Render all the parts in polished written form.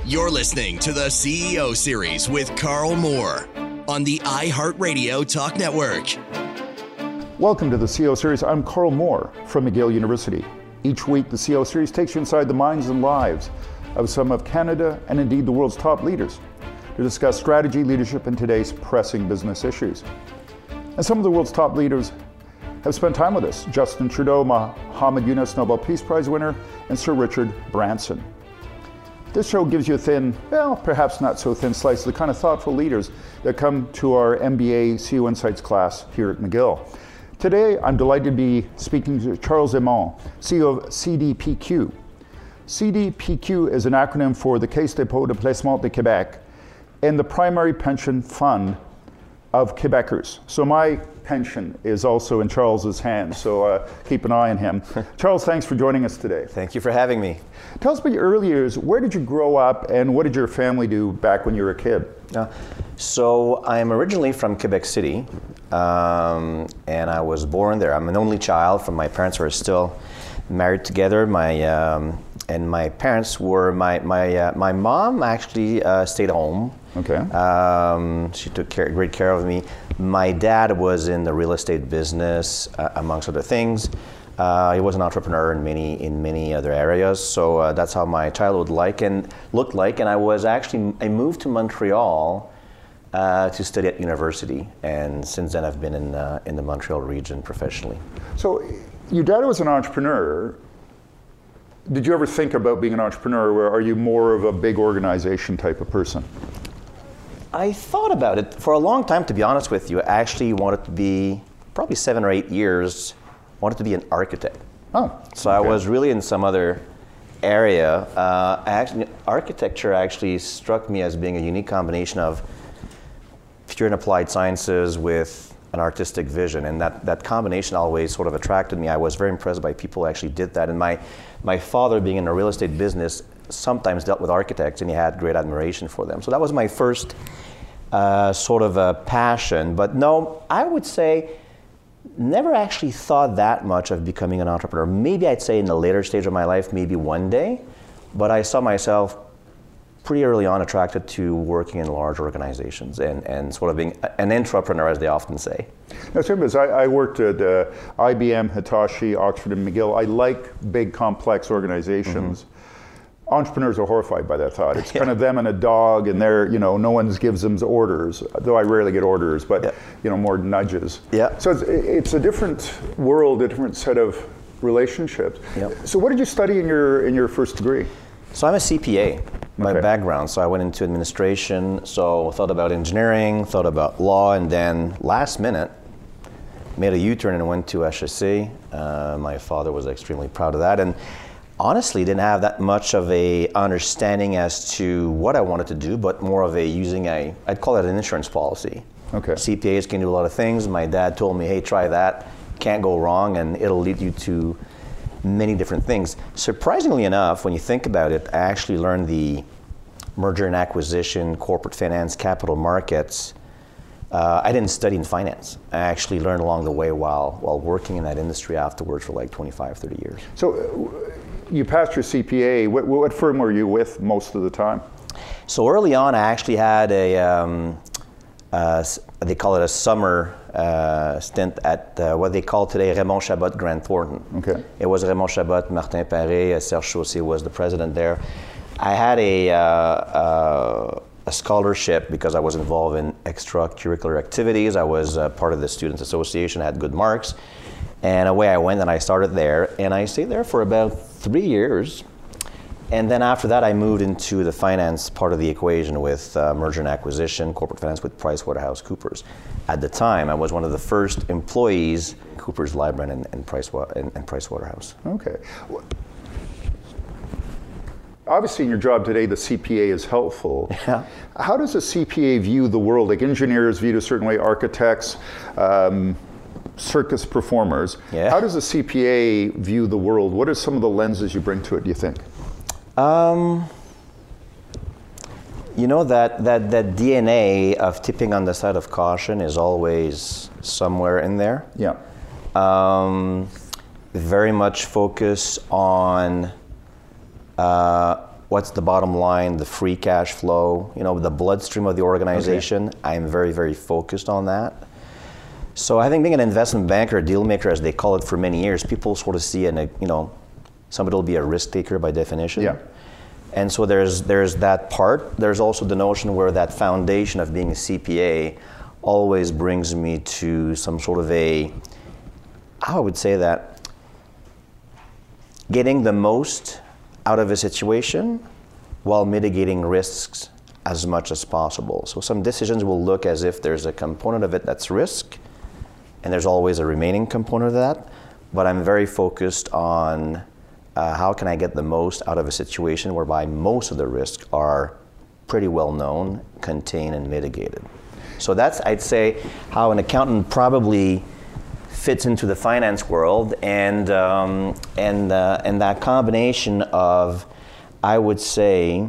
You're listening to the CEO Series with Carl Moore on the iHeartRadio Talk Network. Welcome to the CEO Series. I'm Carl Moore from McGill University. Each week, the CEO Series takes you inside the minds and lives of some of Canada and indeed the world's top leaders to discuss strategy, leadership, and today's pressing business issues. And some of the world's top leaders have spent time with us. Justin Trudeau, Muhammad Yunus, Nobel Peace Prize winner, and Sir Richard Branson. This show gives you a thin, well, perhaps not so thin slice of the kind of thoughtful leaders that come to our MBA CEO Insights class here at McGill. Today, I'm delighted to be speaking to Charles Aymon, CEO of CDPQ. CDPQ is an acronym for the Caisse Dépôt de Placement de Québec and the primary pension fund of Quebecers. So my pension is also in Charles's hands, so keep an eye on him. Charles, thanks for joining us today. Thank you for having me. Tell us about your early years. Where did you grow up and what did your family do back when you were a kid? So I'm originally from Quebec City, and I was born there. I'm an only child from my parents who are still married together. And my parents were, my mom actually stayed home. Okay. She took great care of me. My dad was in the real estate business, amongst other things. He was an entrepreneur in many other areas. So that's how my childhood looked like. And I moved to Montreal to study at university. And since then I've been in the Montreal region professionally. So your dad was an entrepreneur. Did you ever think about being an entrepreneur, or are you more of a big organization type of person? I thought about it for a long time, to be honest with you. I actually wanted to be, probably 7 or 8 years, wanted to be an architect. Oh, so okay. I was really in some other area. Architecture actually struck me as being a unique combination of pure and applied sciences with an artistic vision, and that combination always sort of attracted me. I was very impressed by people who actually did that, and my father, being in the real estate business, sometimes dealt with architects, and he had great admiration for them. So that was my first sort of a passion. But no, I would say never actually thought that much of becoming an entrepreneur. Maybe I'd say in the later stage of my life, maybe one day, but I saw myself pretty early on attracted to working in large organizations and sort of being an entrepreneur, as they often say. Now, Tim, I worked at IBM, Hitachi, Oxford, and McGill. I like big, complex organizations. Mm-hmm. Entrepreneurs are horrified by that thought. It's kind of them and a dog, and they're, no one gives them orders, though I rarely get orders, but, more nudges. Yeah. So it's a different world, a different set of relationships. Yep. So what did you study in your first degree? So I'm a CPA by background, so I went into administration, so thought about engineering, thought about law, and then last minute made a U-turn and went to HEC. My father was extremely proud of that, and honestly didn't have that much of a understanding as to what I wanted to do, but more of I'd call it an insurance policy. Okay. CPAs can do a lot of things. My dad told me, hey, try that, can't go wrong, and it'll lead you to many different things. Surprisingly enough, when you think about it, I actually learned the merger and acquisition, corporate finance, capital markets. I didn't study in finance. I actually learned along the way while working in that industry afterwards for like 25, 30 years. So you passed your CPA. What firm were you with most of the time? So early on, I actually had they call it a summer stint at what they call today Raymond Chabot Grant Thornton. Okay. It was Raymond Chabot, Martin Paré, Serge Chaussé was the president there. I had a scholarship because I was involved in extracurricular activities. I was part of the Students Association, had good marks. And away I went and I started there. And I stayed there for about 3 years. And then after that, I moved into the finance part of the equation with merger and acquisition, corporate finance with PricewaterhouseCoopers. At the time, I was one of the first employees, Coopers, Lybrand, and Pricewaterhouse. Okay. Obviously, in your job today, the CPA is helpful. Yeah. How does a CPA view the world? Like engineers viewed a certain way, architects, circus performers. Yeah. How does a CPA view the world? What are some of the lenses you bring to it, do you think? That DNA of tipping on the side of caution is always somewhere in there. Yeah. Very much focus on what's the bottom line, the free cash flow, the bloodstream of the organization. Okay. I'm very, very focused on that. So I think being an investment banker, a deal maker, as they call it for many years, people sort of see somebody will be a risk taker by definition. Yeah. And so there's that part. There's also the notion where that foundation of being a CPA always brings me to some sort of I would say that, getting the most out of a situation while mitigating risks as much as possible. So some decisions will look as if there's a component of it that's risk, and there's always a remaining component of that, but I'm very focused on how can I get the most out of a situation whereby most of the risks are pretty well known, contained, and mitigated. So that's, I'd say, how an accountant probably fits into the finance world, and that combination of, I would say,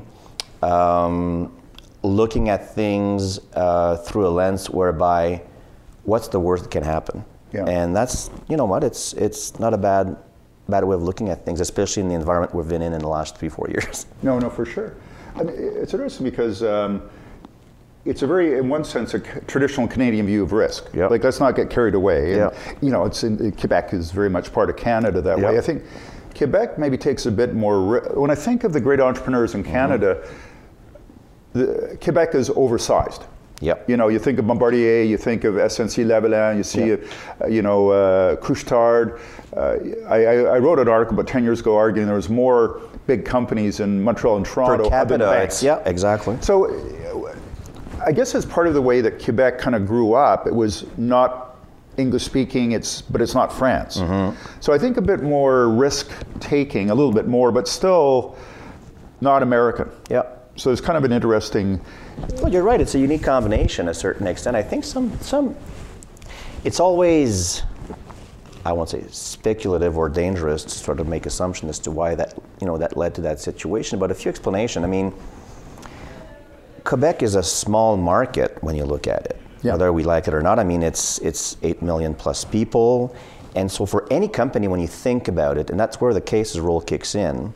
looking at things through a lens whereby what's the worst that can happen. Yeah. And that's, it's not a bad way of looking at things, especially in the environment we've been in the last 3-4 years. No, for sure. I mean, it's interesting because it's a very, in one sense, a traditional Canadian view of risk. Yep. Like, let's not get carried away. And, Yep. it's Quebec is very much part of Canada that Yep. way. I think Quebec maybe takes a bit more, when I think of the great entrepreneurs in Canada, Quebec is oversized. Yep. You think of Bombardier, you think of SNC-Lavalin, you see, Couche-Tard. I wrote an article about 10 years ago arguing there was more big companies in Montreal and Toronto Per capita, than banks. yeah, exactly. So I guess as part of the way that Quebec kind of grew up, it was not English speaking, but it's not France. Mm-hmm. So I think a bit more risk taking, a little bit more, but still not American. Yeah. So it's kind of an interesting. Well, you're right. It's a unique combination to a certain extent. I think it's always, I won't say speculative or dangerous to sort of make assumptions as to why that led to that situation. But a few explanations. I mean, Quebec is a small market when you look at it, whether we like it or not. I mean, it's 8 million plus people, and so for any company, when you think about it, and that's where the cases rule kicks in.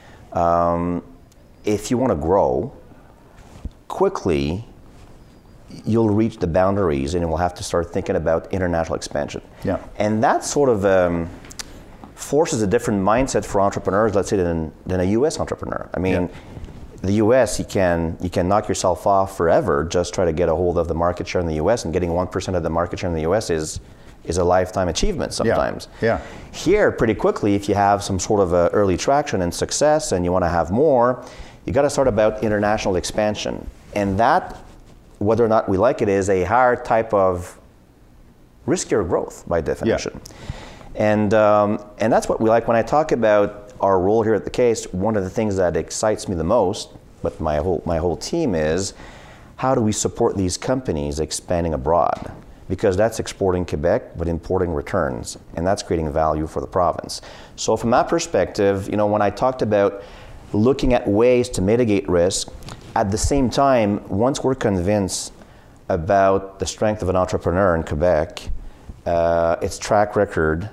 If you want to grow quickly, you'll reach the boundaries, and you'll have to start thinking about international expansion. Yeah. And that sort of forces a different mindset for entrepreneurs, let's say, than a U.S. entrepreneur. I mean, the U.S., you can knock yourself off forever, just try to get a hold of the market share in the U.S., and getting 1% of the market share in the U.S. is a lifetime achievement sometimes. Yeah. Here, pretty quickly, if you have some sort of early traction and success and you want to have more, you got to start about international expansion. And that, whether or not we like it, is a higher type of riskier growth by definition. Yeah. And that's what we like. When I talk about our role here at the Case, one of the things that excites me the most with my whole team is how do we support these companies expanding abroad? Because that's exporting Quebec, but importing returns, and that's creating value for the province. So from that perspective, when I talked about looking at ways to mitigate risk, at the same time, once we're convinced about the strength of an entrepreneur in Quebec, its track record,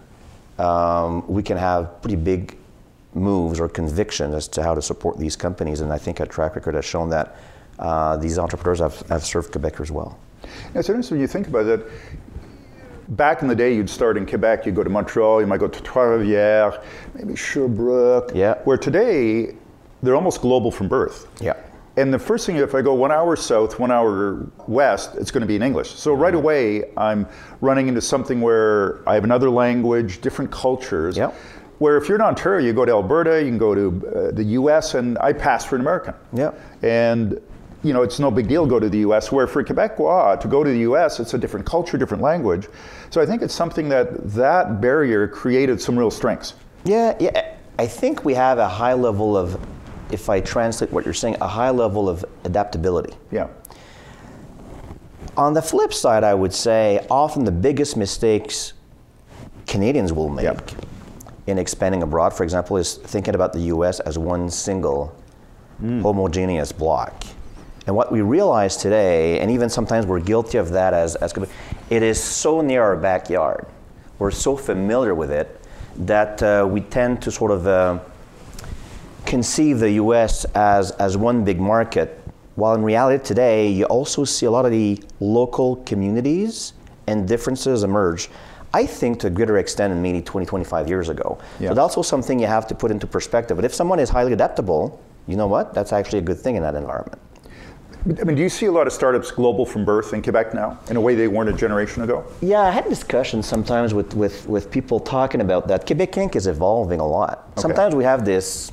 we can have pretty big moves or conviction as to how to support these companies, and I think our track record has shown that these entrepreneurs have served Quebecers well. It's interesting when you think about it. Back in the day, you'd start in Quebec, you'd go to Montreal, you might go to Trois-Rivières, maybe Sherbrooke. Yeah. Where today, they're almost global from birth. Yeah. And the first thing, if I go 1 hour south, 1 hour west, it's going to be in English. So right away, I'm running into something where I have another language, different cultures. Yeah. Where if you're in Ontario, you go to Alberta, you can go to the US, and I pass for an American. Yeah. And it's no big deal to go to the US, where for Quebecois, to go to the US, it's a different culture, different language. So I think it's something that barrier created some real strengths. Yeah. I think we have a high level of, if I translate what you're saying, a high level of adaptability. Yeah. On the flip side, I would say often the biggest mistakes Canadians will make in expanding abroad, for example, is thinking about the US as one single homogeneous block. And what we realize today, and even sometimes we're guilty of that as it is so near our backyard. We're so familiar with it that we tend to sort of conceive the US as one big market, while in reality today, you also see a lot of the local communities and differences emerge. I think to a greater extent than maybe 20, 25 years ago. Yeah. So that's also something you have to put into perspective. But if someone is highly adaptable, you know what? That's actually a good thing in that environment. I mean, do you see a lot of startups global from birth in Quebec now, in a way they weren't a generation ago? Yeah, I had discussions sometimes with people talking about that. Quebec Inc. is evolving a lot. Okay. Sometimes we have this,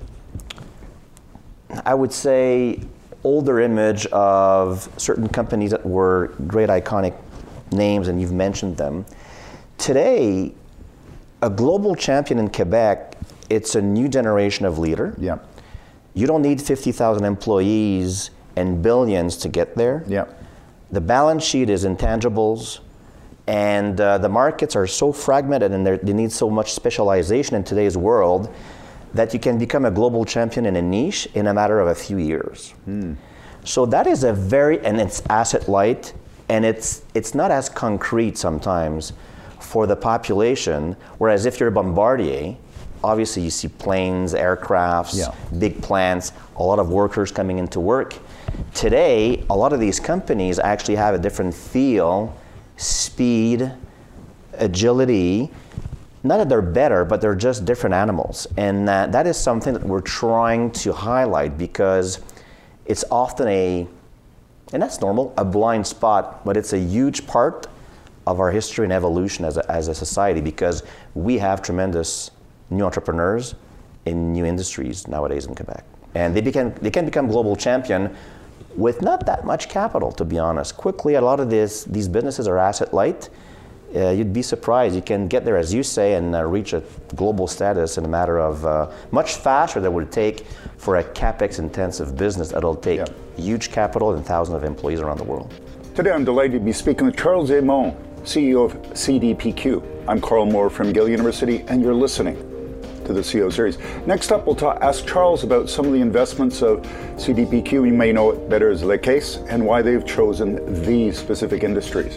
I would say, older image of certain companies that were great iconic names, and you've mentioned them. Today, a global champion in Quebec, it's a new generation of leader. Yeah. You don't need 50,000 employees and billions to get there. Yeah. The balance sheet is intangibles, and the markets are so fragmented, and they need so much specialization in today's world that you can become a global champion in a niche in a matter of a few years. So that is and it's asset light, and it's not as concrete sometimes for the population, whereas if you're Bombardier, obviously you see planes, aircrafts, Yeah. big plants, a lot of workers coming into work. Today, a lot of these companies actually have a different feel, speed, agility. Not that they're better, but they're just different animals. And that is something that we're trying to highlight, because it's often and that's normal, a blind spot, but it's a huge part of our history and evolution as a society, because we have tremendous new entrepreneurs in new industries nowadays in Quebec. And they can become global champion with not that much capital, to be honest. Quickly, a lot of these businesses are asset light. You'd be surprised. You can get there, as you say, and reach a global status in a matter of much faster than it would take for a capex-intensive business that'll take huge capital and thousands of employees around the world. Today I'm delighted to be speaking with Charles Aymon, CEO of CDPQ. I'm Carl Moore from McGill University, and you're listening to the CEO series. Next up, we'll ask Charles about some of the investments of CDPQ. You may know it better as Le Caisse, and why they've chosen these specific industries.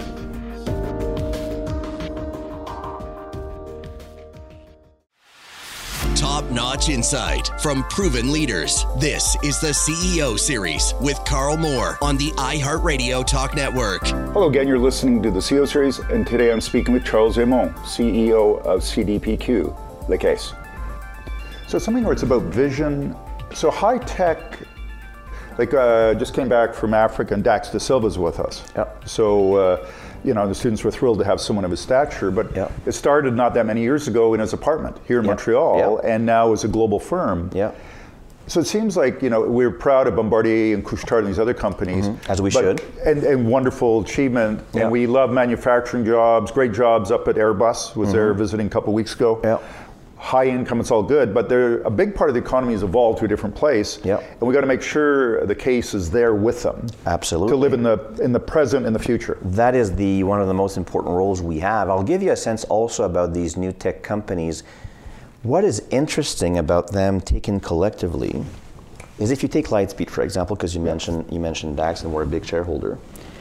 Top-notch insight from proven leaders. This is the CEO Series with Carl Moore on the iHeartRadio Talk Network. Hello again, you're listening to the CEO Series, and today I'm speaking with Charles Aymon, CEO of CDPQ, Le Caisse. So something where it's about vision. So high tech, just came back from Africa, and Dax Da Silva's with us. Yep. So, the students were thrilled to have someone of his stature, but it started not that many years ago in his apartment here in Montreal, and now is a global firm. Yeah. So it seems like, we're proud of Bombardier and Couche-Tard and these other companies. As we should. And wonderful achievement. And we love manufacturing jobs, great jobs up at Airbus, was there visiting a couple weeks ago. Yeah. High income, it's all good, but a big part of the economy has evolved to a different place. Yep. And we got to make sure the case is there with them. Absolutely. To live in the present and the future. That is one of the most important roles we have. I'll give you a sense also about these new tech companies. What is interesting about them taken collectively is, if you take Lightspeed, for example, because you mentioned Dax, and we're a big shareholder.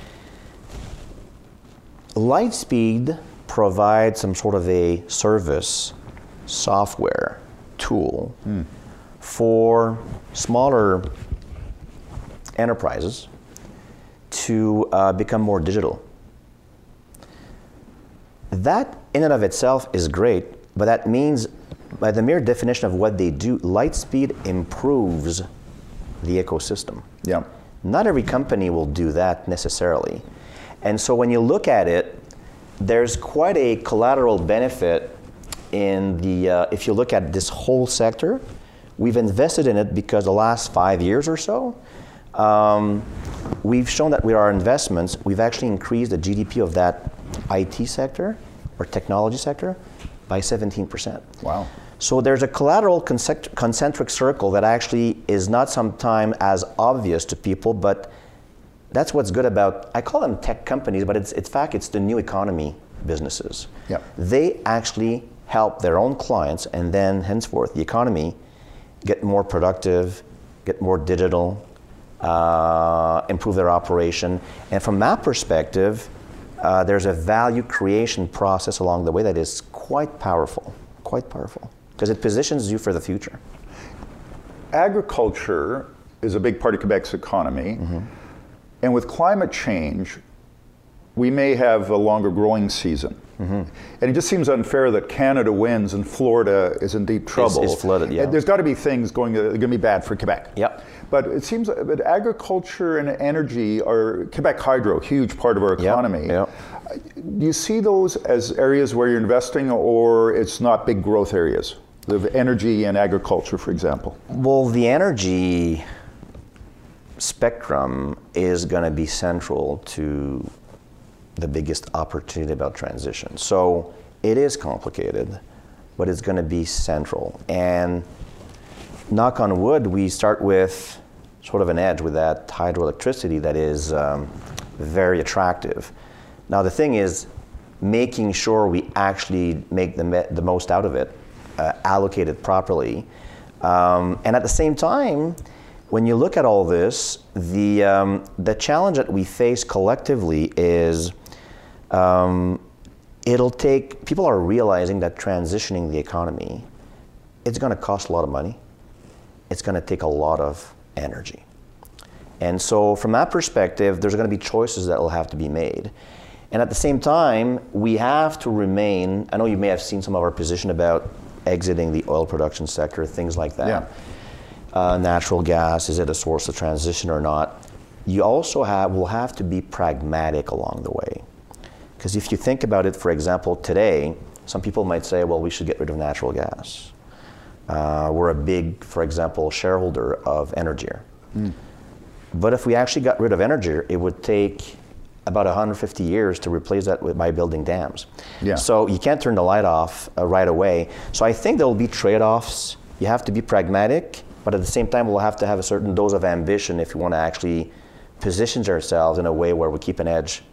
Lightspeed provides some sort of a service software tool for smaller enterprises to become more digital. That in and of itself is great, but that means, by the mere definition of what they do, Lightspeed improves the ecosystem. Yeah. Not every company will do that necessarily. And so when you look at it, there's quite a collateral benefit in if you look at this whole sector. We've invested in it because the last 5 years or so, we've shown that with our investments, we've actually increased the GDP of that IT sector or technology sector by 17%. Wow. So there's a collateral concentric circle that actually is not sometimes as obvious to people, but that's what's good about, I call them tech companies, but it's the new economy businesses. Yeah. They actually help their own clients, and then henceforth the economy get more productive, get more digital, improve their operation. And from that perspective, there's a value creation process along the way that is quite powerful, because it positions you for the future. agriculture is a big part of Quebec's economy, and with climate change, we may have a longer growing season. And it just seems unfair that Canada wins and Florida is in deep trouble. It's flooded, yeah. There's got to be things going to be bad for Quebec. Yep. But it seems that agriculture and energy are, Quebec Hydro, huge part of our economy. Yep. Do you see those as areas where you're investing, or it's not big growth areas? The energy and agriculture, for example. Well, the energy spectrum is going to be central to the biggest opportunity about transition. So it is complicated, but it's going to be central. And knock on wood, we start with sort of an edge with that hydroelectricity that is very attractive. Now the thing is making sure we actually make the most out of it, allocate it properly. And at the same time, when you look at all this, the challenge that we face collectively is people are realizing that transitioning the economy, it's going to cost a lot of money. It's going to take a lot of energy. And so from that perspective, there's going to be choices that will have to be made. And at the same time, we have to remain, I know you may have seen some of our position about exiting the oil production sector, things like that. Yeah. Natural gas, is it a source of transition or not? You also will have to be pragmatic along the way. Because if you think about it, for example, today, some people might say, well, we should get rid of natural gas. We're a big, for example, shareholder of Énergir. But if we actually got rid of Énergir, it would take about 150 years to replace that by building dams. Yeah. So you can't turn the light off right away. So I think there will be trade-offs. You have to be pragmatic, but at the same time, we'll have to have a certain dose of ambition if we want to actually position ourselves in a way where we keep an edge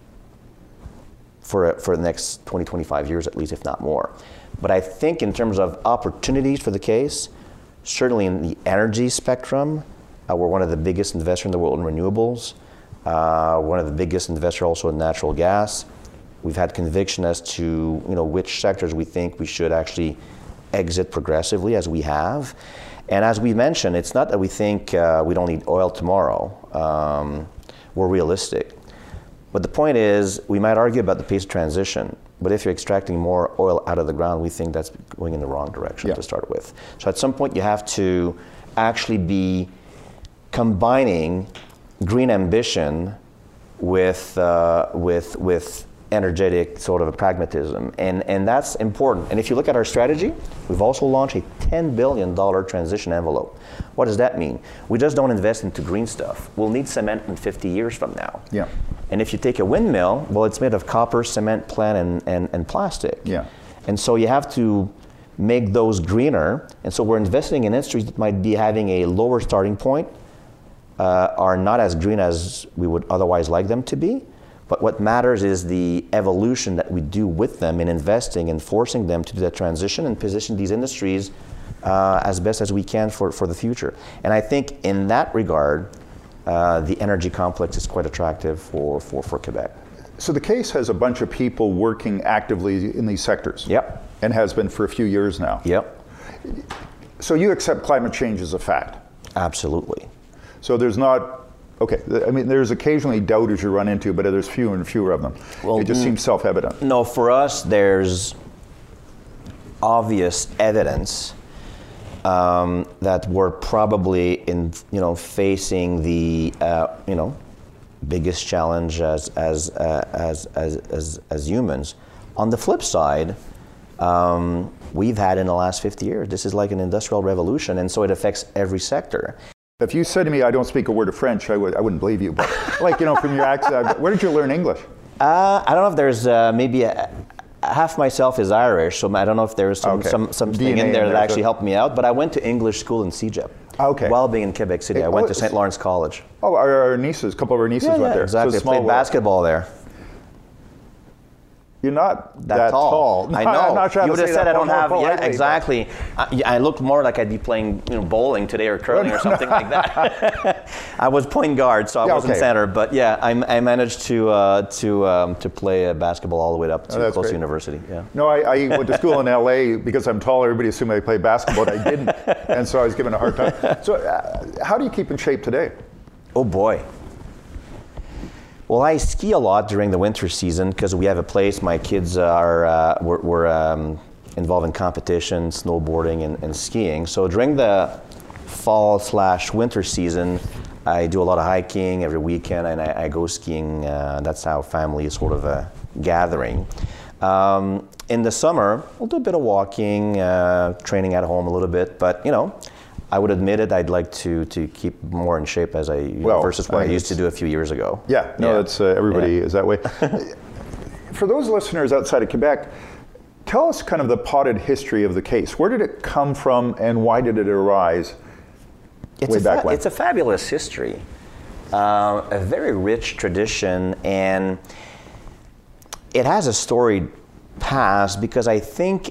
for the next 20, 25 years at least, if not more. But I think in terms of opportunities for the case, certainly in the energy spectrum, we're one of the biggest investors in the world in renewables. One of the biggest investors also in natural gas. We've had conviction as to which sectors we think we should actually exit progressively, as we have. And as we mentioned, it's not that we think we don't need oil tomorrow. We're realistic. But the point is, we might argue about the pace of transition, but if you're extracting more oil out of the ground, we think that's going in the wrong direction to start with. So at some point, you have to actually be combining green ambition with energetic sort of a pragmatism, and that's important. And if you look at our strategy, we've also launched a $10 billion transition envelope. What does that mean? We just don't invest into green stuff. We'll need cement in 50 years from now. Yeah. And if you take a windmill, well, it's made of copper, cement, plant, and plastic. Yeah. And so you have to make those greener. And so we're investing in industries that might be having a lower starting point, are not as green as we would otherwise like them to be. But what matters is the evolution that we do with them in investing and forcing them to do that transition and position these industries as best as we can for the future. And I think in that regard, the energy complex is quite attractive for Quebec. So the case has a bunch of people working actively in these sectors. Yep. And has been for a few years now. Yep. So you accept climate change as a fact? Absolutely. So there's not, okay, I mean, there's occasionally doubters you run into, but there's fewer and fewer of them. Well, it just seems self-evident. No, for us, there's obvious evidence that we're probably facing the biggest challenge as humans. On the flip side, we've had in the last 50 years, this is like an industrial revolution, and so it affects every sector. If you said to me, I don't speak a word of French, I wouldn't believe you. But from your accent, where did you learn English? I don't know if there's maybe half myself is Irish, so I don't know if there's something in there that actually helped me out. But I went to English school in CEGEP. Okay. While being in Quebec City, I went to St. Lawrence College. Oh, our nieces, a couple of our nieces went there. Exactly. So I played basketball there. You're not that tall. I know. I'm not trying you would have said I don't have. Yeah, exactly. I looked more like I'd be playing, bowling today or curling or something like that. I was point guard, so I wasn't okay. center. But yeah, I managed to play basketball all the way up to close to university. Yeah. No, I went to school in LA because I'm tall. Everybody assumed I played basketball, but I didn't, and so I was given a hard time. So, how do you keep in shape today? Oh boy. Well, I ski a lot during the winter season because we have a place. My kids were involved in competition, snowboarding, and skiing. So during the fall/winter season, I do a lot of hiking every weekend, and I go skiing. That's how family is sort of a gathering. In the summer, we'll do a bit of walking, training at home a little bit, but I would admit it, I'd like to keep more in shape versus what I used to do a few years ago. Yeah, that's everybody is that way. For those listeners outside of Quebec, tell us kind of the potted history of the case. Where did it come from, and why did it arise way back when? It's a fabulous history, a very rich tradition, and it has a storied past because I think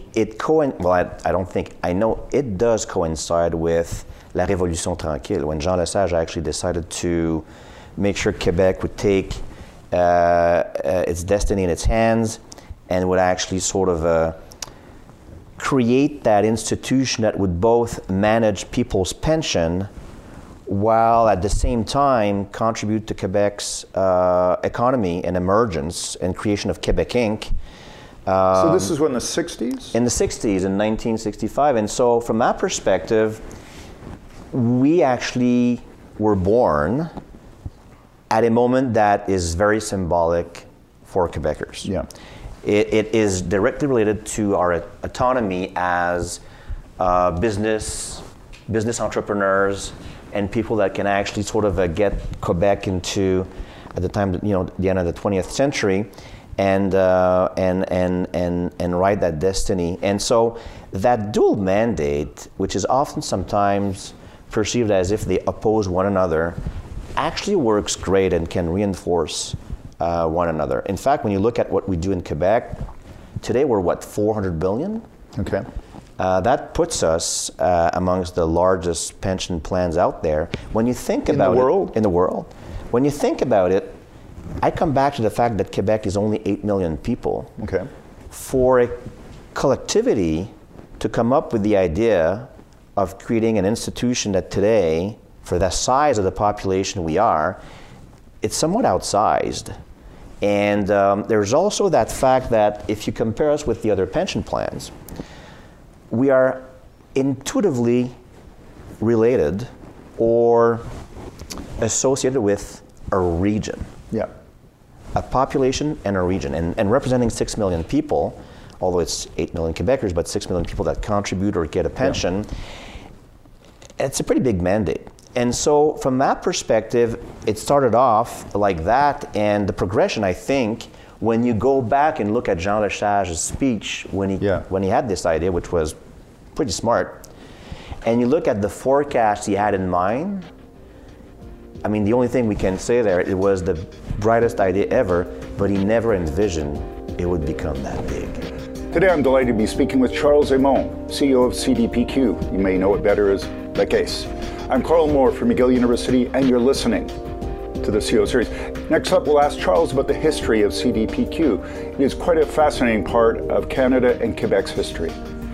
I know it does coincide with La Révolution Tranquille, when Jean Lesage actually decided to make sure Quebec would take its destiny in its hands and would actually sort of create that institution that would both manage people's pension while at the same time contribute to Quebec's economy and emergence and creation of Quebec Inc. So this is when the 60s? In the 60s, in 1965. And so from that perspective, we actually were born at a moment that is very symbolic for Quebecers. Yeah. It is directly related to our autonomy as business entrepreneurs and people that can actually sort of get Quebec into, at the time, the end of the 20th century, and ride that destiny. And so that dual mandate, which is often sometimes perceived as if they oppose one another, actually works great and can reinforce one another. In fact, when you look at what we do in Quebec, today we're 400 billion? Okay. That puts us amongst the largest pension plans out there. When you think about it, in the world, when you think about it, I come back to the fact that Quebec is only 8 million people. Okay. For a collectivity to come up with the idea of creating an institution that today, for the size of the population we are, it's somewhat outsized. And there's also that fact that if you compare us with the other pension plans, we are intuitively related or associated with a region. Yeah. A population and a region. And representing 6 million people, although it's 8 million Quebecers, but 6 million people that contribute or get a pension, it's a pretty big mandate. And so from that perspective, it started off like that, and the progression, I think, when you go back and look at Jean Lesage's speech when he had this idea, which was pretty smart, and you look at the forecast he had in mind, I mean, the only thing we can say there, it was the brightest idea ever, but he never envisioned it would become that big. Today I'm delighted to be speaking with Charles Aymon, CEO of CDPQ. You may know it better as La Caisse. I'm Carl Moore from McGill University, and you're listening to the CO series. Next up, we'll ask Charles about the history of CDPQ. It is quite a fascinating part of Canada and Quebec's history.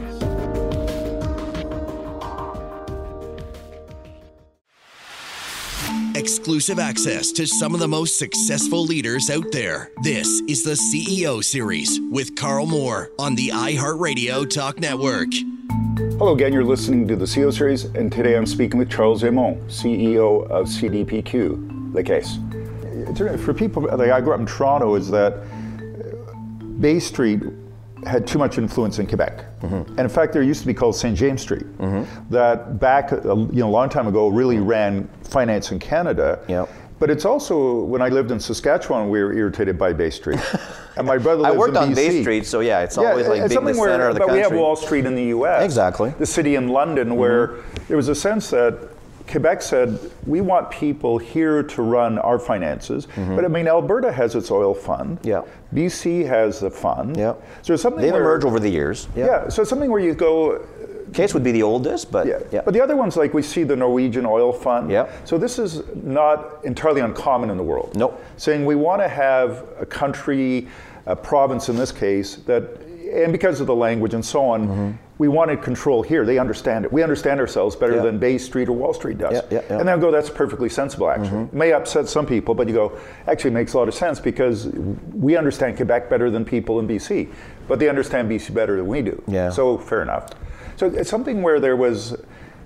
Exclusive access to some of the most successful leaders out there. This is the CEO Series with Carl Moore on the iHeartRadio Talk Network. Hello again, you're listening to the CO Series, and today I'm speaking with Charles Aymon, CEO of CDPQ, La Caisse. For people, like I grew up in Toronto, is that Bay Street had too much influence in Quebec. And in fact, there used to be called St. James Street, that back a long time ago really ran finance in Canada. Yep. But it's also, when I lived in Saskatchewan, we were irritated by Bay Street. And my brother lives in BC. I worked on Bay Street, so yeah, it's always like being the center of the country. But we have Wall Street in the US. Exactly. The city in London, where there was a sense that Quebec said, we want people here to run our finances. But I mean, Alberta has its oil fund. Yeah. BC has the fund. Yeah. So something they've emerged over the years. Yeah. So something where you go, Case would be the oldest, but yeah. But the other ones, like we see the Norwegian Oil Fund. Yeah. So this is not entirely uncommon in the world. Nope. Saying we want to have a country, a province in this case, that, and because of the language and so on, we wanted control here. They understand it. We understand ourselves better than Bay Street or Wall Street does. Yeah. And they'll go, that's perfectly sensible, actually. It may upset some people, but you go, actually it makes a lot of sense because we understand Quebec better than people in BC, but they understand BC better than we do. Yeah. So fair enough. So it's something where there was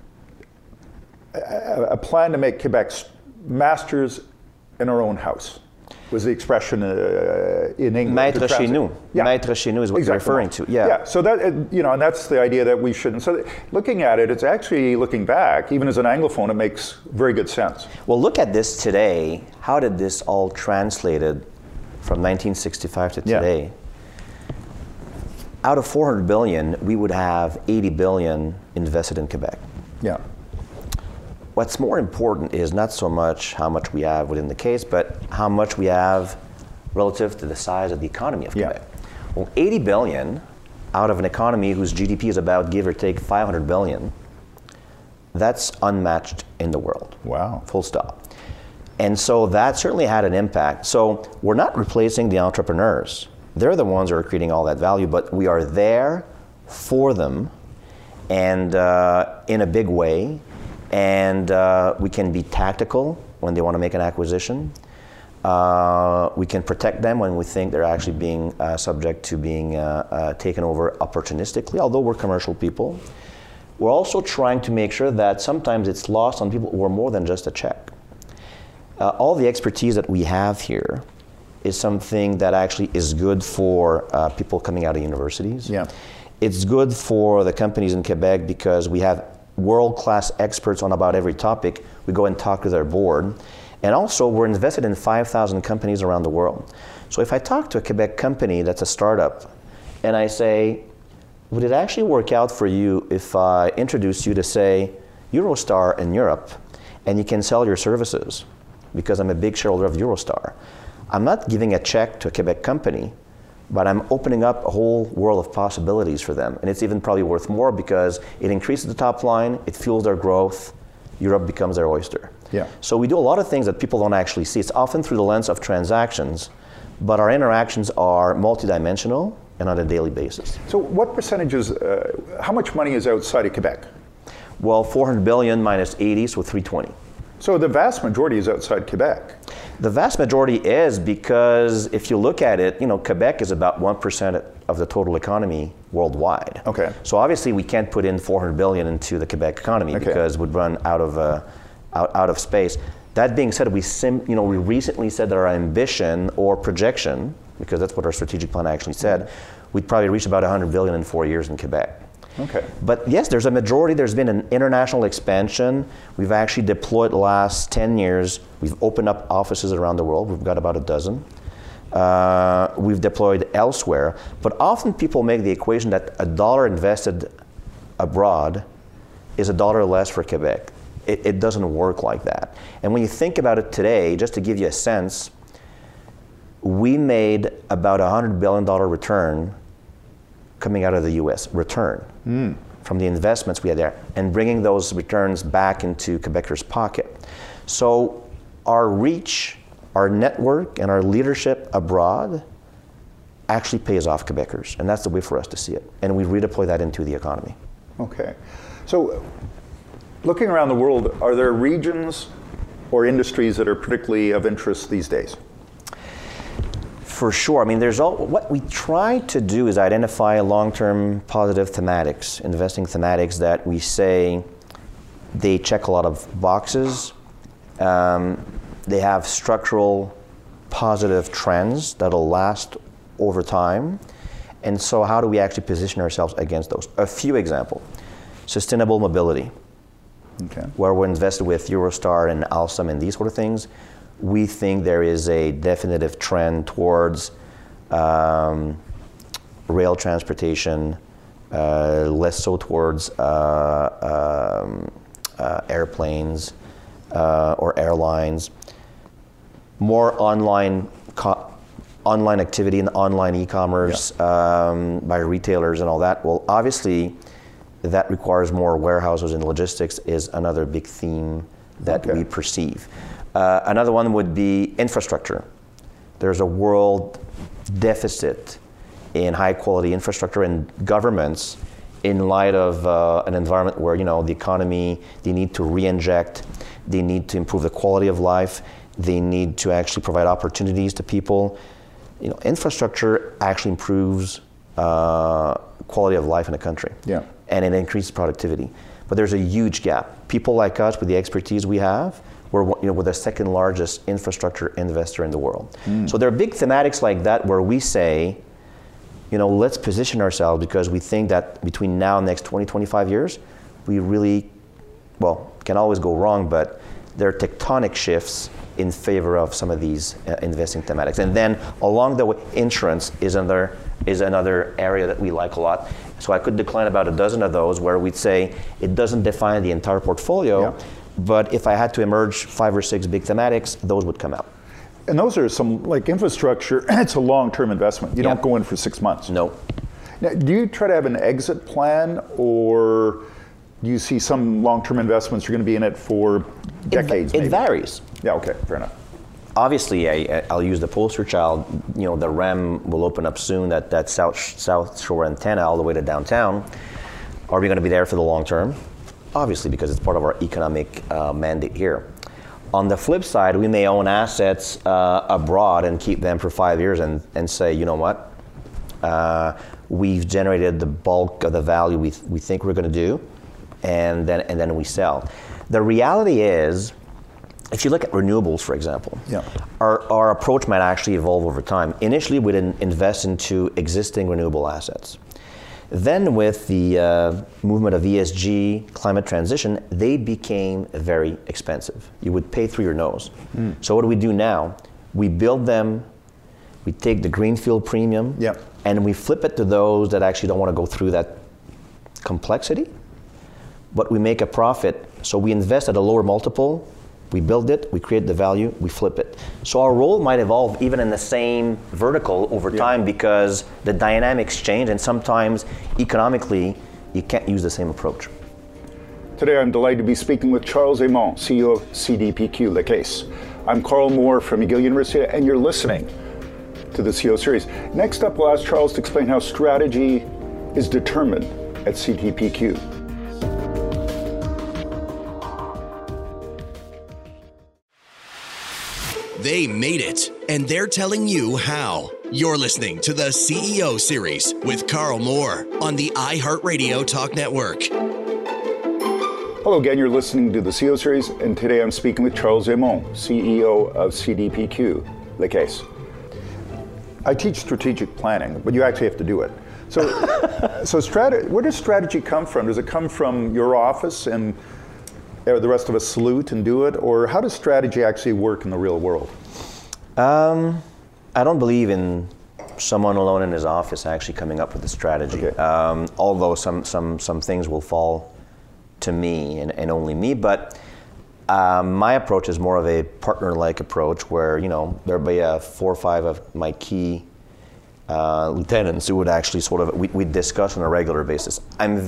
a plan to make Quebec masters in our own house. Was the expression in English? Maître chez nous. Yeah. Maître chez nous is what you're referring to. Yeah. Yeah. So that, and that's the idea that we shouldn't. So looking at it, it's actually looking back, even as an Anglophone, it makes very good sense. Well, look at this today. How did this all translated from 1965 to today? Out of 400 billion, we would have 80 billion invested in Quebec. Yeah. What's more important is not so much how much we have within the case, but how much we have relative to the size of the economy of Quebec. Well, 80 billion out of an economy whose GDP is about, give or take, 500 billion, that's unmatched in the world. Wow. Full stop. And so that certainly had an impact. So we're not replacing the entrepreneurs. They're the ones who are creating all that value, but we are there for them and in a big way. And we can be tactical when they want to make an acquisition. We can protect them when we think they're actually being subject to being taken over opportunistically, although we're commercial people. We're also trying to make sure that sometimes it's lost on people who are more than just a check. All the expertise that we have here is something that actually is good for people coming out of universities. Yeah. It's good for the companies in Quebec because we have world-class experts on about every topic. We go and talk to their board. And also, we're invested in 5,000 companies around the world. So if I talk to a Quebec company that's a startup, and I say, would it actually work out for you if I introduce you to, say, Eurostar in Europe, and you can sell your services, because I'm a big shareholder of Eurostar. I'm not giving a check to a Quebec company, but I'm opening up a whole world of possibilities for them. And it's even probably worth more because it increases the top line, it fuels their growth, Europe becomes their oyster. Yeah. So we do a lot of things that people don't actually see. It's often through the lens of transactions, but our interactions are multidimensional and on a daily basis. So what percentages, how much money is outside of Quebec? Well, 400 billion minus 80, so 320. So the vast majority is outside Quebec. The vast majority is because if you look at it, Quebec is about 1% of the total economy worldwide. Okay. So obviously we can't put in 400 billion into the Quebec economy because it would run out of space. That being said, we recently said that our ambition or projection, because that's what our strategic plan actually said, we'd probably reach about 100 billion in 4 years in Quebec. Okay. But yes, there's a majority. There's been an international expansion. We've actually deployed the last 10 years. We've opened up offices around the world. We've got about a dozen. We've deployed elsewhere. But often people make the equation that a dollar invested abroad is a dollar less for Quebec. It doesn't work like that. And when you think about it today, just to give you a sense, we made about $100 billion return coming out of the U.S. From the investments we had there and bringing those returns back into Quebecers' pocket. So our reach, our network, and our leadership abroad actually pays off Quebecers, and that's the way for us to see it. And we redeploy that into the economy. Okay. So looking around the world, are there regions or industries that are particularly of interest these days? For sure. I mean, what we try to do is identify long-term positive thematics, investing thematics that we say they check a lot of boxes. They have structural positive trends that'll last over time. And so how do we actually position ourselves against those? A few examples. Sustainable mobility, where we're invested with Eurostar and Alstom and these sort of things. We think there is a definitive trend towards rail transportation, less so towards airplanes or airlines, more online activity and online e-commerce by retailers and all that. Well, obviously, that requires more warehouses and logistics is another big theme that we perceive. Another one would be infrastructure. There's a world deficit in high quality infrastructure, and governments, in light of an environment where the economy, they need to re-inject, they need to improve the quality of life, they need to actually provide opportunities to people. Infrastructure actually improves quality of life in a country, and it increases productivity. But there's a huge gap. People like us, with the expertise we have, we're the second largest infrastructure investor in the world. So there are big thematics like that where we say, let's position ourselves, because we think that between now and the next 20, 25 years, we really, can always go wrong, but there are tectonic shifts in favor of some of these investing thematics. And then along the way, insurance is another area that we like a lot. So I could decline about a dozen of those where we'd say it doesn't define the entire portfolio, but if I had to emerge 5 or 6 big thematics, those would come out. And those are some, like infrastructure, it's a long-term investment. You don't go in for 6 months. No. Now, do you try to have an exit plan, or do you see some long-term investments you're going to be in it for decades? It varies. Yeah, okay, fair enough. Obviously, I'll use the poster child. The REM will open up soon, that South Shore antenna all the way to downtown. Are we going to be there for the long term? Obviously, because it's part of our economic mandate here. On the flip side, we may own assets abroad and keep them for 5 years and say, you know what, we've generated the bulk of the value we think we're going to do, and then we sell. The reality is, if you look at renewables, for example, our approach might actually evolve over time. Initially, we didn't invest into existing renewable assets. Then with the movement of ESG, climate transition, they became very expensive. You would pay through your nose. So what do we do now? We build them, we take the greenfield premium, and we flip it to those that actually don't want to go through that complexity, but we make a profit. So we invest at a lower multiple, we build it, we create the value, we flip it. So our role might evolve even in the same vertical over time, because the dynamics change, and sometimes economically you can't use the same approach. Today I'm delighted to be speaking with Charles Aymon, CEO of CDPQ Le Caisse. I'm Carl Moore from McGill University, and you're listening to the CEO series. Next up, we'll ask Charles to explain how strategy is determined at CDPQ. They made it, and they're telling you how. You're listening to the CEO series with Carl Moore on the iHeartRadio Talk Network. Hello again, you're listening to the CEO series, and today I'm speaking with Charles Aymon, CEO of CDPQ Le Caisse. I teach strategic planning, but you actually have to do it. So, where does strategy come from? Does it come from your office and the rest of us salute and do it, or how does strategy actually work in the real world? I don't believe in someone alone in his office actually coming up with a strategy. Although some things will fall to me and only me, but my approach is more of a partner-like approach where there'll be 4 or 5 of my key lieutenants who would actually we discuss on a regular basis.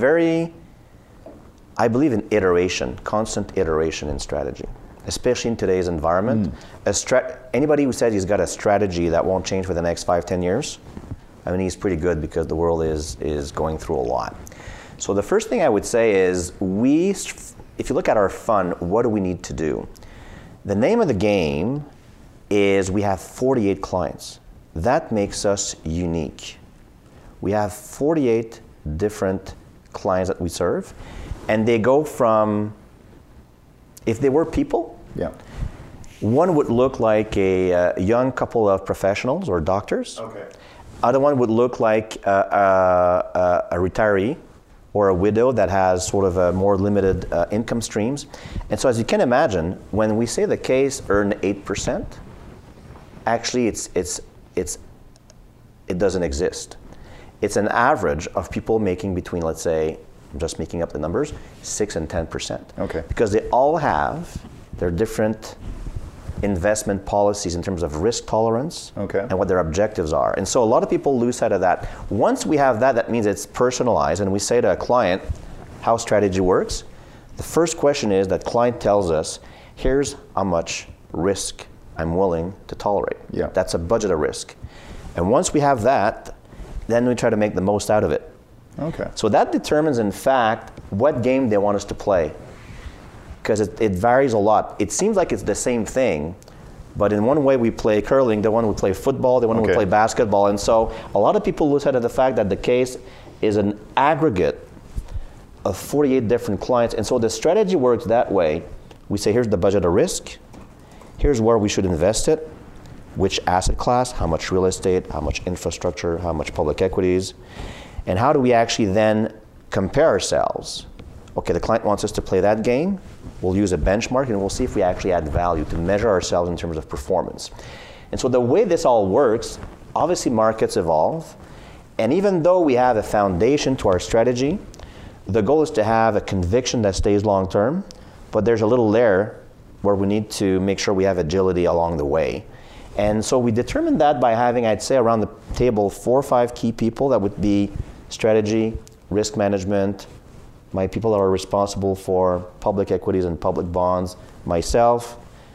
I believe in iteration, constant iteration in strategy, especially in today's environment. Anybody who says he's got a strategy that won't change for the next 5-10 years, he's pretty good, because the world is going through a lot. So the first thing I would say is, if you look at our fund, what do we need to do? The name of the game is we have 48 clients. That makes us unique. We have 48 different clients that we serve. And they go from, if they were people, one would look like a young couple of professionals or doctors. Other one would look like a retiree or a widow that has sort of a more limited income streams. And so as you can imagine, when we say the case earned 8%, actually it doesn't exist. It's an average of people making between, let's say, I'm just making up the numbers, 6 and 10%. Because they all have their different investment policies in terms of risk tolerance and what their objectives are. And so a lot of people lose sight of that. Once we have that, that means it's personalized, and we say to a client, how strategy works, the first question is that client tells us, here's how much risk I'm willing to tolerate. Yeah. That's a budget of risk. And once we have that, then we try to make the most out of it. Okay. So that determines, in fact, what game they want us to play. Because it varies a lot. It seems like it's the same thing, but in one way we play curling, the one we play football, the one we play basketball. And so a lot of people lose sight of the fact that the case is an aggregate of 48 different clients. And so the strategy works that way. We say, here's the budget of risk. Here's where we should invest it. Which asset class, how much real estate, how much infrastructure, how much public equities. And how do we actually then compare ourselves? Okay, the client wants us to play that game. We'll use a benchmark and we'll see if we actually add value to measure ourselves in terms of performance. And so the way this all works, obviously markets evolve. And even though we have a foundation to our strategy, the goal is to have a conviction that stays long term, but there's a little layer where we need to make sure we have agility along the way. And so we determined that by having, I'd say, around the table 4 or 5 key people. That would be strategy, risk management, my people that are responsible for public equities and public bonds, myself,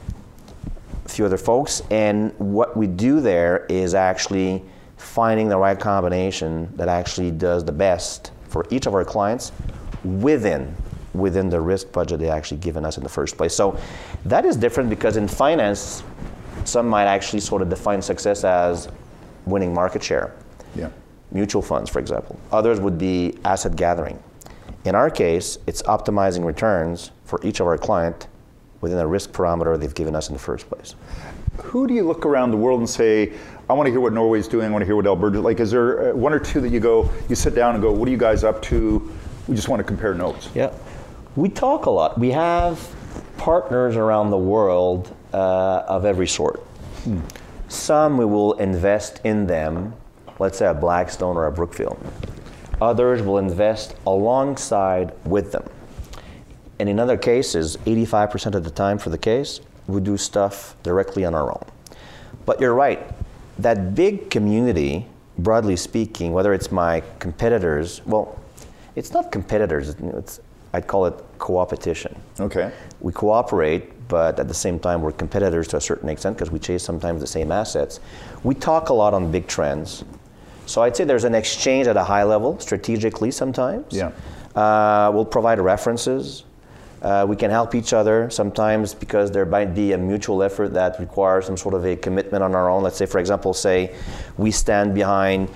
a few other folks. And what we do there is actually finding the right combination that actually does the best for each of our clients within the risk budget they actually given us in the first place. So that is different because in finance, some might actually sort of define success as winning market share. Yeah. Mutual funds, for example. Others would be asset gathering. In our case, it's optimizing returns for each of our client within a risk parameter they've given us in the first place. Who do you look around the world and say, I want to hear what Norway's doing, I want to hear what Alberta, like is there one or two that you sit down and go, what are you guys up to? We just want to compare notes. Yeah, we talk a lot. We have partners around the world of every sort. Some we will invest in them, let's say a Blackstone or a Brookfield. Others will invest alongside with them. And in other cases, 85% of the time for the case, we do stuff directly on our own. But you're right, that big community, broadly speaking, whether it's my competitors, well, it's not competitors, I'd call it co-opetition. Okay. We cooperate, but at the same time, we're competitors to a certain extent because we chase sometimes the same assets. We talk a lot on big trends. So I'd say there's an exchange at a high level, strategically sometimes. Yeah. We'll provide references. We can help each other sometimes because there might be a mutual effort that requires some sort of a commitment on our own. Let's say, for example, we stand behind,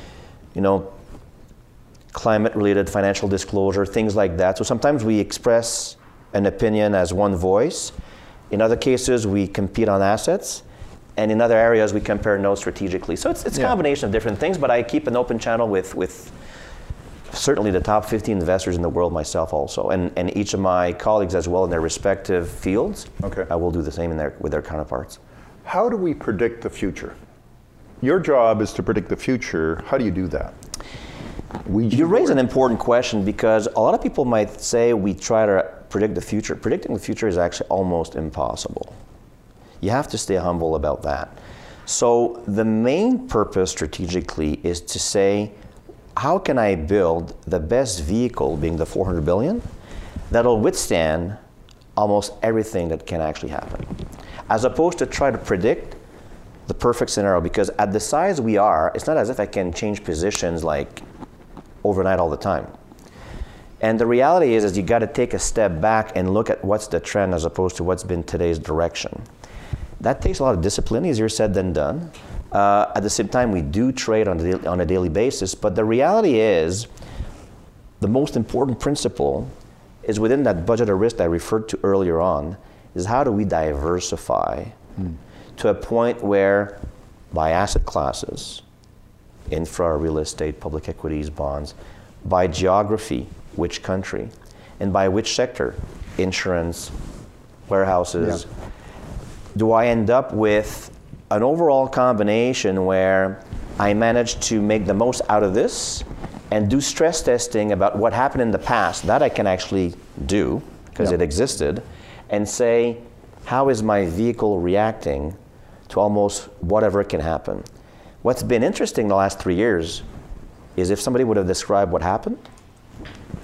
climate-related financial disclosure, things like that. So sometimes we express an opinion as one voice. In other cases, we compete on assets. And in other areas, we compare notes strategically. So it's a combination of different things, but I keep an open channel with certainly the top 50 investors in the world myself also, and each of my colleagues as well in their respective fields. Okay. I will do the same with their counterparts. How do we predict the future? Your job is to predict the future. How do you do that? You raise an important question because a lot of people might say we try to predict the future. Predicting the future is actually almost impossible. You have to stay humble about that. So the main purpose strategically is to say, how can I build the best vehicle, being the 400 billion, that'll withstand almost everything that can actually happen, as opposed to try to predict the perfect scenario, because at the size we are, it's not as if I can change positions like overnight all the time. And the reality is you got to take a step back and look at what's the trend as opposed to what's been today's direction. That takes a lot of discipline, easier said than done. At the same time, we do trade on a daily basis, but the reality is the most important principle is within that budget of risk I referred to earlier on, is how do we diversify to a point where by asset classes, infra, real estate, public equities, bonds, by geography, which country, and by which sector, insurance, warehouses, do I end up with an overall combination where I manage to make the most out of this and do stress testing about what happened in the past, that I can actually do because it existed, and say, how is my vehicle reacting to almost whatever can happen? What's been interesting the last 3 years is if somebody would have described what happened,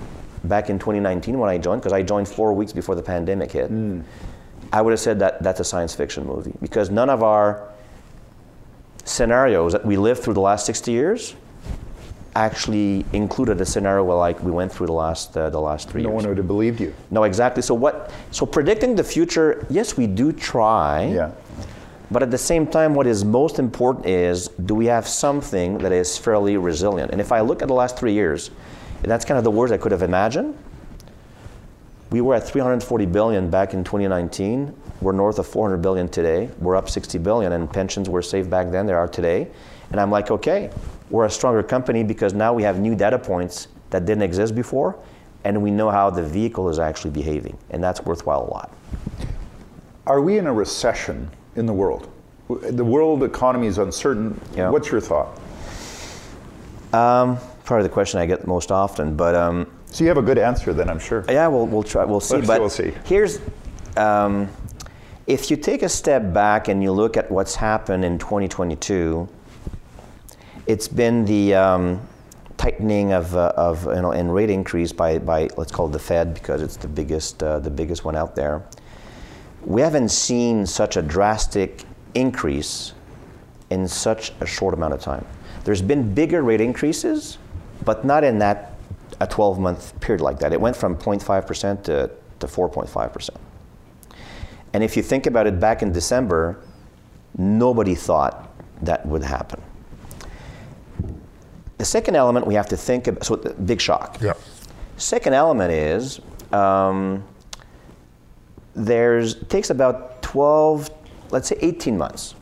back in 2019 when I joined, because I joined 4 weeks before the pandemic hit, I would have said that that's a science fiction movie, because none of our scenarios that we lived through the last 60 years actually included a scenario like we went through the last 3 years. No one would have believed you. No, exactly. So predicting the future, yes, we do try. Yeah. But at the same time, what is most important is, do we have something that is fairly resilient? And if I look at the last 3 years, and that's kind of the worst I could have imagined. We were at 340 billion back in 2019. We're north of 400 billion today. We're up 60 billion, and pensions were safe back then, they are today. And I'm like, okay, we're a stronger company because now we have new data points that didn't exist before, and we know how the vehicle is actually behaving, and that's worthwhile a lot. Are we in a recession in the world? The world economy is uncertain. Yeah. What's your thought? Probably the question I get most often, but So you have a good answer then, I'm sure. yeah, we'll try. We'll see. But We'll see. Here's, if you take a step back and you look at what's happened in 2022, it's been the tightening of and rate increase by let's call it the Fed, because it's the biggest one out there. We haven't seen such a drastic increase in such a short amount of time. There's been bigger rate increases, but not in a 12-month period like that. It went from 0.5% to 4.5%. And if you think about it, back in December, nobody thought that would happen. The second element we have to think about, so big shock. Yeah. Second element is, takes about 12, let's say 18 months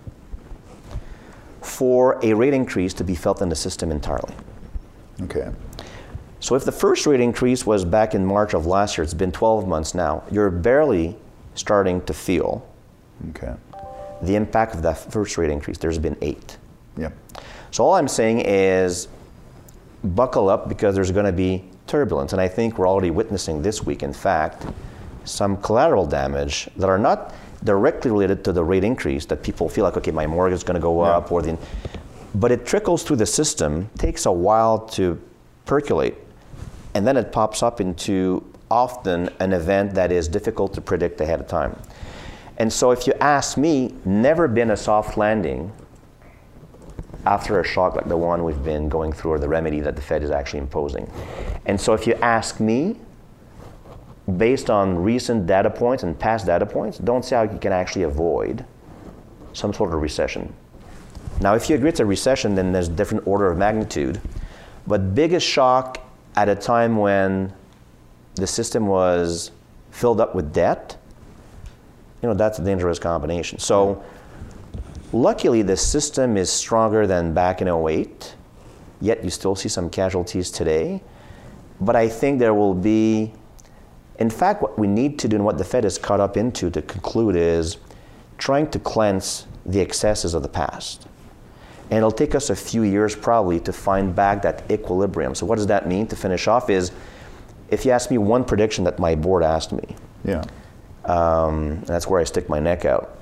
for a rate increase to be felt in the system entirely. Okay. So if the first rate increase was back in March of last year, it's been 12 months now, you're barely starting to feel the impact of that first rate increase. There's been 8. Yeah. So all I'm saying is buckle up, because there's going to be turbulence. And I think we're already witnessing this week, in fact, some collateral damage that are not directly related to the rate increase, that people feel like, okay, my mortgage is going to go up, but it trickles through the system, takes a while to percolate, and then it pops up into often an event that is difficult to predict ahead of time. And so if you ask me, never been a soft landing after a shock like the one we've been going through, or the remedy that the Fed is actually imposing. And so if you ask me, based on recent data points and past data points, don't see how you can actually avoid some sort of recession. Now, if you agree it's a recession, then there's a different order of magnitude. But biggest shock at a time when the system was filled up with debt, that's a dangerous combination. So luckily, the system is stronger than back in 2008, yet you still see some casualties today. But I think there will be, in fact, what we need to do and what the Fed is caught up into to conclude is trying to cleanse the excesses of the past. And it'll take us a few years probably to find back that equilibrium. So what does that mean? To finish off is, if you ask me one prediction that my board asked me, and that's where I stick my neck out,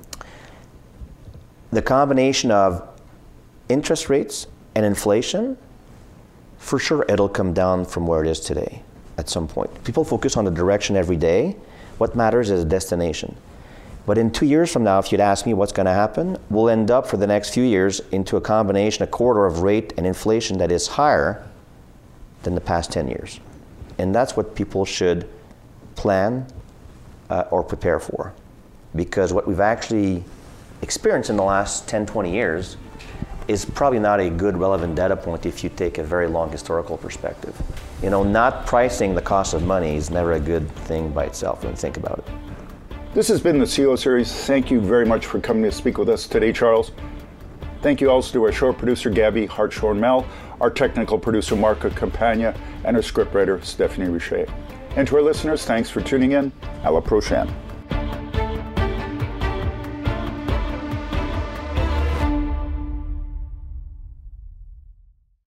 the combination of interest rates and inflation, for sure it'll come down from where it is today at some point. People focus on the direction every day. What matters is the destination. But in 2 years from now, if you'd ask me what's going to happen, we'll end up for the next few years into a combination, a corridor of rate and inflation that is higher than the past 10 years. And that's what people should plan or prepare for. Because what we've actually experienced in the last 10, 20 years is probably not a good relevant data point if you take a very long historical perspective. Not pricing the cost of money is never a good thing by itself when you think about it. This has been the CEO Series. Thank you very much for coming to speak with us today, Charles. Thank you also to our show producer, Gabby Hartshorn-Mel, our technical producer, Marco Campagna, and our scriptwriter, Stephanie Richer. And to our listeners, thanks for tuning in. À la prochaine.